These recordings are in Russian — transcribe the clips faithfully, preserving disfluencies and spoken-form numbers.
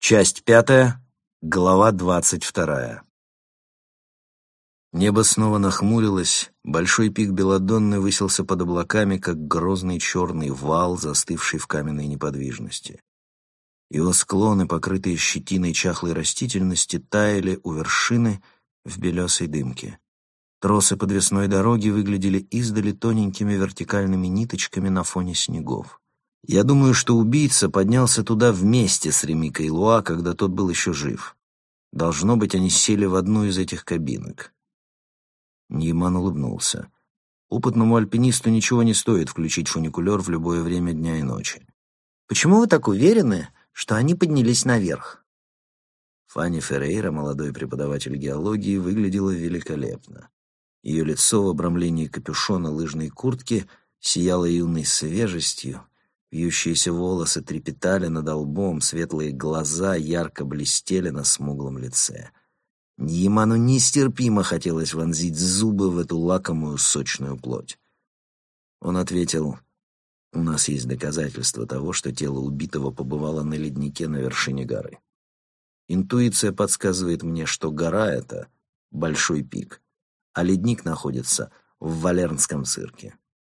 Часть пятая, глава двадцать вторая. Небо снова нахмурилось, большой пик Белладонны высился под облаками, как грозный черный вал, застывший в каменной неподвижности. Его склоны, покрытые щетиной чахлой растительности, таяли у вершины в белесой дымке. Тросы подвесной дороги выглядели издали тоненькими вертикальными ниточками на фоне снегов. Я думаю, что убийца поднялся туда вместе с Реми Кайлуа, когда тот был еще жив. Должно быть, они сели в одну из этих кабинок. Нейман улыбнулся. Опытному альпинисту ничего не стоит включить фуникулер в любое время дня и ночи. «Почему вы так уверены, что они поднялись наверх?» Фанни Феррейра, молодой преподаватель геологии, выглядела великолепно. Ее лицо в обрамлении капюшона лыжной куртки сияло юной свежестью, вьющиеся волосы трепетали над лбом, светлые глаза ярко блестели на смуглом лице. Нейману нестерпимо хотелось вонзить зубы в эту лакомую сочную плоть. Он ответил: «У нас есть доказательства того, что тело убитого побывало на леднике на вершине горы. Интуиция подсказывает мне, что гора — это большой пик, а ледник находится в Валернском цирке.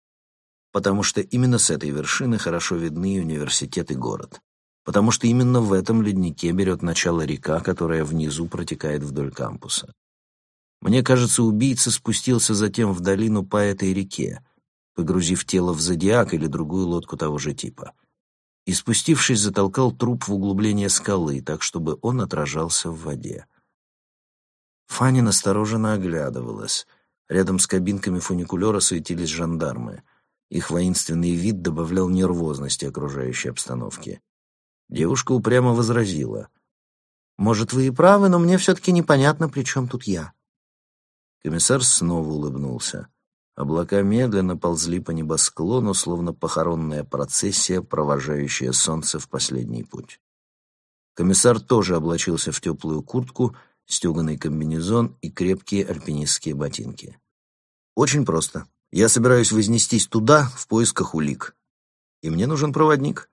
Потому что именно с этой вершины хорошо видны университет и город. Потому что именно в этом леднике берет начало река, которая внизу протекает вдоль кампуса. Мне кажется, убийца спустился затем в долину по этой реке, погрузив тело в зодиак или другую лодку того же типа. И, спустившись, затолкал труп в углубление скалы, так, чтобы он отражался в воде». Фанни настороженно оглядывалась. Рядом с кабинками фуникулера суетились жандармы. Их воинственный вид добавлял нервозности окружающей обстановке. Девушка упрямо возразила: «Может, вы и правы, но мне все-таки непонятно, при чем тут я». Комиссар снова улыбнулся. Облака медленно ползли по небосклону, словно похоронная процессия, провожающая солнце в последний путь. Комиссар тоже облачился в теплую куртку, стеганый комбинезон и крепкие альпинистские ботинки. «Очень просто. Я собираюсь вознестись туда в поисках улик. И мне нужен проводник».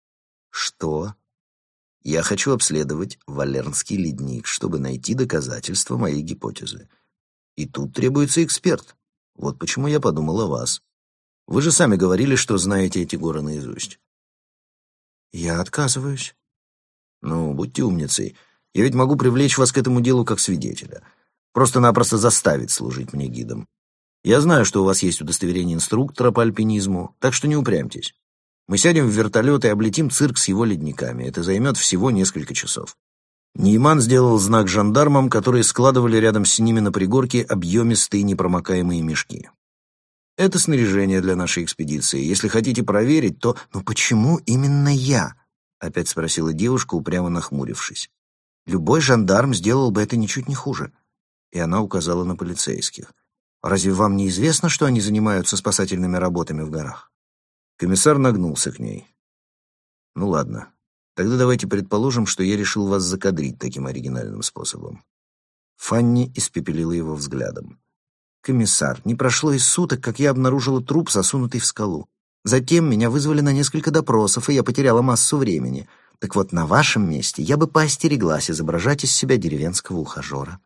«Что?» «Я хочу обследовать Валернский ледник, чтобы найти доказательства моей гипотезы. И тут требуется эксперт. Вот почему я подумал о вас. Вы же сами говорили, что знаете эти горы наизусть». «Я отказываюсь». «Ну, будьте умницей. Я ведь могу привлечь вас к этому делу как свидетеля. Просто-напросто заставить служить мне гидом. Я знаю, что у вас есть удостоверение инструктора по альпинизму, так что не упрямьтесь. Мы сядем в вертолет и облетим цирк с его ледниками. Это займет всего несколько часов». Нейман сделал знак жандармам, которые складывали рядом с ними на пригорке объемистые непромокаемые мешки. «Это снаряжение для нашей экспедиции. Если хотите проверить, то...» «Но почему именно я?» — опять спросила девушка, упрямо нахмурившись. «Любой жандарм сделал бы это ничуть не хуже». И она указала на полицейских. «Разве вам не известно, что они занимаются спасательными работами в горах?» Комиссар нагнулся к ней. «Ну ладно, тогда давайте предположим, что я решил вас закадрить таким оригинальным способом». Фанни испепелила его взглядом. «Комиссар, не прошло и суток, как я обнаружила труп, засунутый в скалу. Затем меня вызвали на несколько допросов, и я потеряла массу времени. Так вот, на вашем месте я бы поостереглась изображать из себя деревенского ухажера».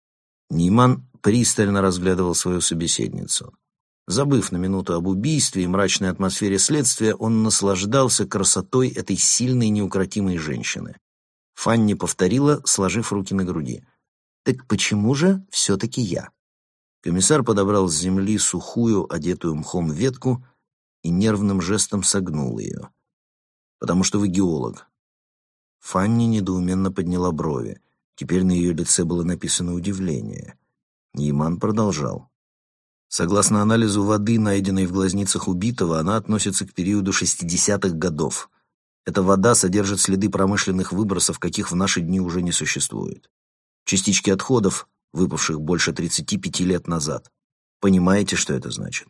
Нейман пристально разглядывал свою собеседницу. Забыв на минуту об убийстве и мрачной атмосфере следствия, он наслаждался красотой этой сильной, неукротимой женщины. Фанни повторила, сложив руки на груди: «Так почему же все-таки я?» Комиссар подобрал с земли сухую, одетую мхом ветку и нервным жестом согнул ее. «Потому что вы геолог». Фанни недоуменно подняла брови. Теперь на ее лице было написано удивление. Нейман продолжал: «Согласно анализу воды, найденной в глазницах убитого, она относится к периоду шестидесятых годов. Эта вода содержит следы промышленных выбросов, каких в наши дни уже не существует. Частички отходов, выпавших больше тридцати пяти лет назад. Понимаете, что это значит?»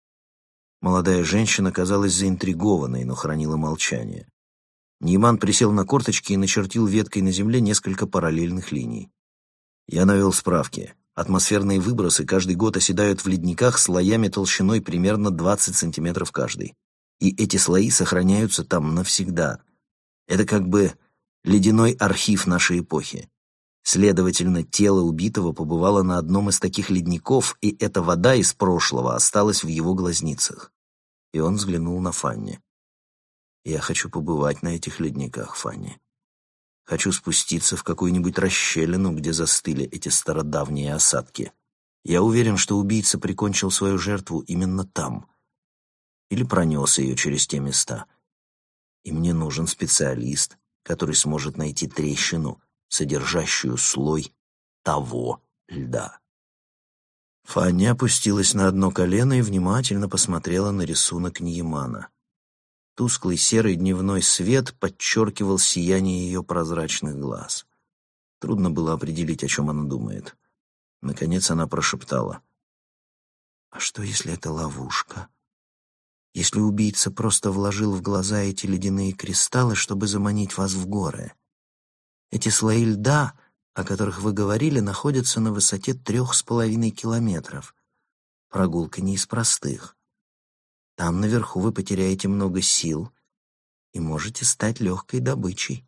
Молодая женщина казалась заинтригованной, но хранила молчание. Нейман присел на корточки и начертил веткой на земле несколько параллельных линий. «Я навел справки. Атмосферные выбросы каждый год оседают в ледниках слоями толщиной примерно двадцать сантиметров каждый. И эти слои сохраняются там навсегда. Это как бы ледяной архив нашей эпохи. Следовательно, тело убитого побывало на одном из таких ледников, и эта вода из прошлого осталась в его глазницах. И он взглянул на Фанни. «Я хочу побывать на этих ледниках, Фанни. Хочу спуститься в какую-нибудь расщелину, где застыли эти стародавние осадки. Я уверен, что убийца прикончил свою жертву именно там. Или пронес ее через те места. И мне нужен специалист, который сможет найти трещину, содержащую слой того льда». Фанни опустилась на одно колено и внимательно посмотрела на рисунок Ньямана. Тусклый серый дневной свет подчеркивал сияние ее прозрачных глаз. Трудно было определить, о чем она думает. Наконец она прошептала: «А что, если это ловушка? Если убийца просто вложил в глаза эти ледяные кристаллы, чтобы заманить вас в горы? Эти слои льда, о которых вы говорили, находятся на высоте трех с половиной километров. Прогулка не из простых. Там наверху вы потеряете много сил и можете стать легкой добычей».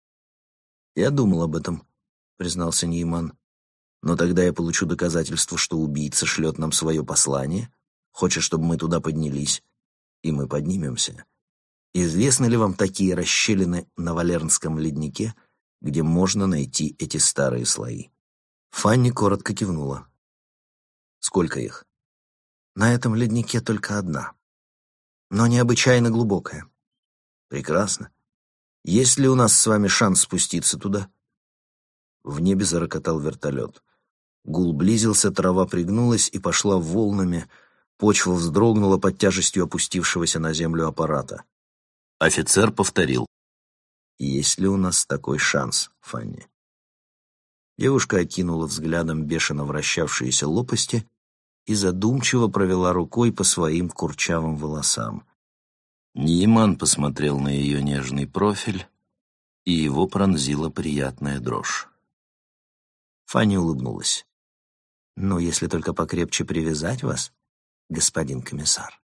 «Я думал об этом», — признался Ньяман. «Но тогда я получу доказательство, что убийца шлет нам свое послание, хочет, чтобы мы туда поднялись, и мы поднимемся. Известны ли вам такие расщелины на Валернском леднике, где можно найти эти старые слои?» Фанни коротко кивнула. «Сколько их?» «На этом леднике только одна, но необычайно глубокая». «Прекрасно. Есть ли у нас с вами шанс спуститься туда?» В небе зарокотал вертолет. Гул близился, трава пригнулась и пошла волнами, почва вздрогнула под тяжестью опустившегося на землю аппарата. Офицер повторил: «Есть ли у нас такой шанс, Фанни?» Девушка окинула взглядом бешено вращавшиеся лопасти и задумчиво провела рукой по своим курчавым волосам. Ньяман посмотрел на ее нежный профиль, и его пронзила приятная дрожь. Фанни улыбнулась. «Ну, если только покрепче привязать вас, господин комиссар».